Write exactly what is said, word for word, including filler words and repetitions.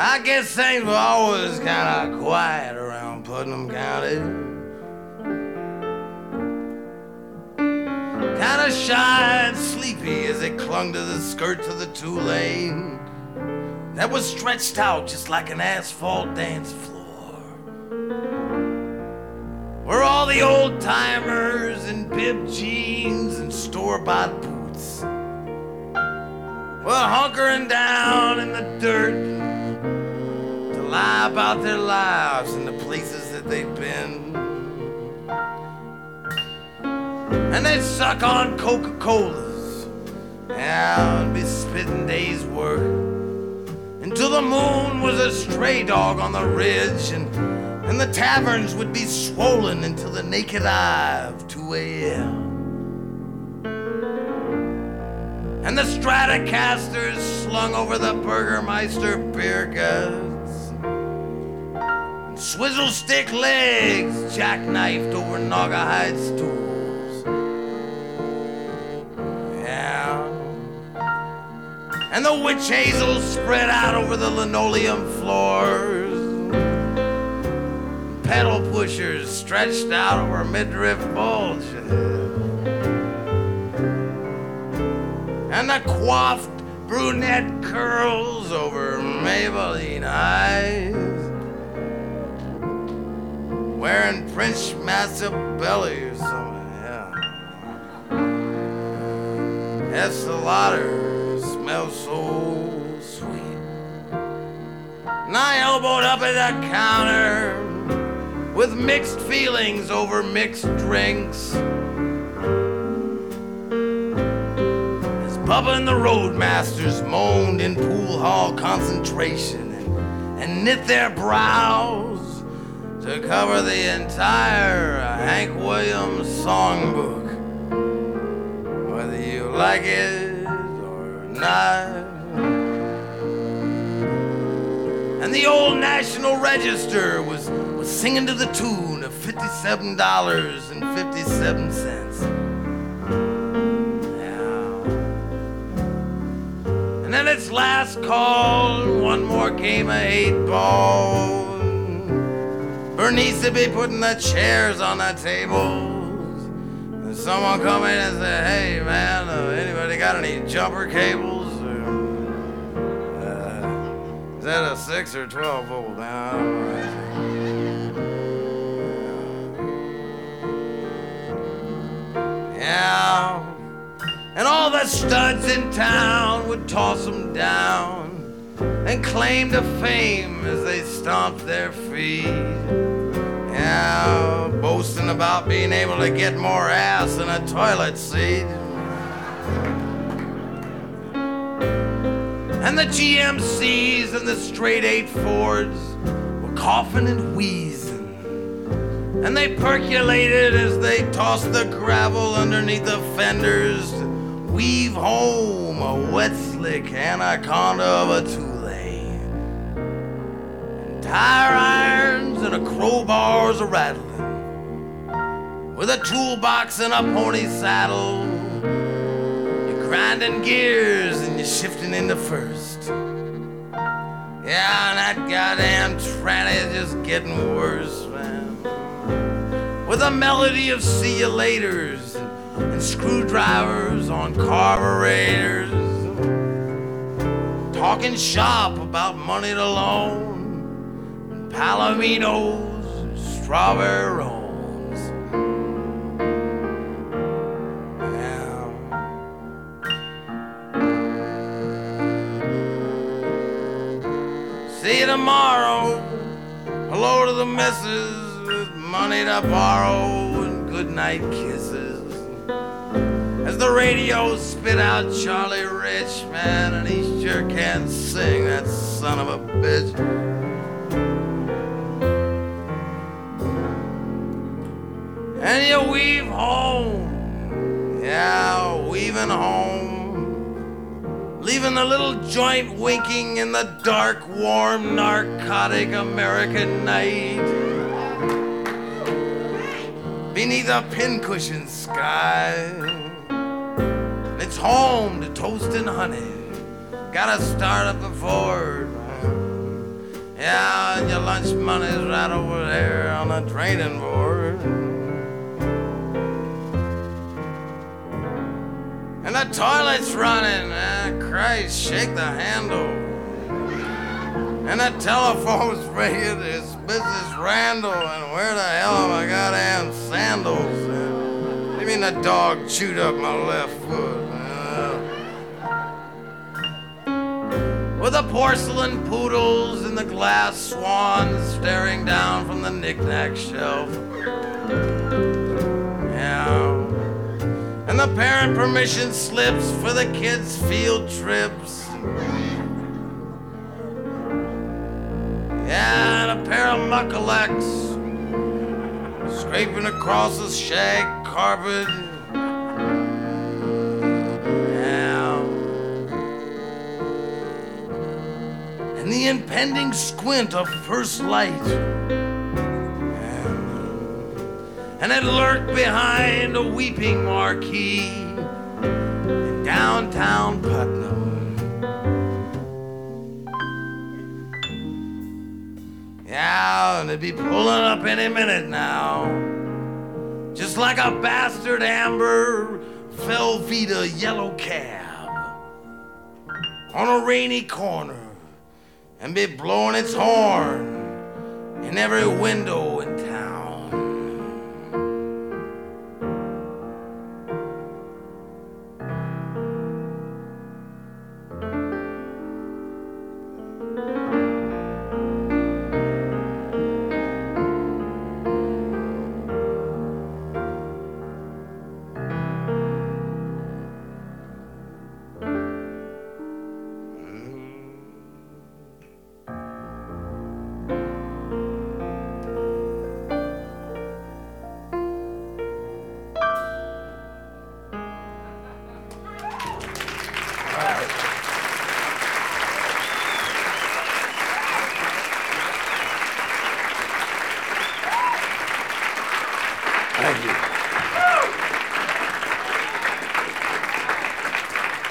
I guess things were always kind of quiet around Putnam County. Kind of shy and sleepy as they clung to the skirts of the two-lane that was stretched out just like an asphalt dance floor, where all the old-timers in bib jeans and store-bought boots were hunkering down in the dirt to lie about their lives and the places that they'd been. And they'd suck on Coca-Colas, yeah, and be spitting days' work until the moon was a stray dog on the ridge, and, and the taverns would be swollen until the naked eye of two a.m. And the Stratocasters slung over the Burgermeister beer guts, and swizzle stick legs jackknifed over Naugahyde stools. And the witch hazel spread out over the linoleum floors. Pedal pushers stretched out over midriff bulges. And the coiffed brunette curls over Maybelline eyes. Wearing French Machiavelli or something, yeah. Estee Lauder smells so sweet. And I elbowed up at the counter with mixed feelings over mixed drinks as Bubba and the Roadmasters moaned in pool hall concentration and, and knit their brows to cover the entire Hank Williams songbook, whether you like it not. And the old National Register was, was singing to the tune of fifty-seven dollars and fifty-seven cents. Yeah. And then its last call, one more game of eight ball. Bernice would be putting the chairs on the tables. And someone come in and say, hey man, uh, anybody got any jumper cables? Is that a six or twelve volt? Now, yeah. And all the studs in town would toss them down and claim to fame as they stomped their feet. Yeah, boasting about being able to get more ass in a toilet seat. And the G M Cs and the straight eight Fords were coughing and wheezing. And they percolated as they tossed the gravel underneath the fenders to weave home a wet slick anaconda of a two-lane. And tire irons and a crowbars a rattling, with a toolbox and a pony saddle. Grinding gears and you're shifting into first. Yeah, and that goddamn tranny is just getting worse, man. With a melody of see you laters and, and screwdrivers on carburetors, talking shop about money to loan, and palominos and strawberry rolls. See you tomorrow. Hello to the missus with money to borrow and goodnight kisses. As the radio spit out Charlie Rich, man, and he sure can't sing, that son of a bitch. And you weave home, yeah, weaving home. Leaving the little joint winking in the dark, warm, narcotic American night. Beneath a pincushion sky. It's home to toast and honey. Gotta start up the Ford. Yeah, and your lunch money's right over there on the draining board. And the toilet's running. Ah, Christ, shake the handle. And the telephone's ringing. It's Missus Randall. And where the hell have I got damn sandals? What do you mean the dog chewed up my left foot? With the porcelain poodles and the glass swans staring down from the knick-knack shelf. Yeah. And the parent permission slips for the kids' field trips. Yeah, and a pair of muckalecks scraping across the shag carpet. And the impending squint of first light. And it lurked behind a weeping marquee in downtown Putnam. Yeah, and it'd be pulling up any minute now, just like a bastard amber Velveeta yellow cab on a rainy corner, and be blowing its horn in every window in town. Thank you.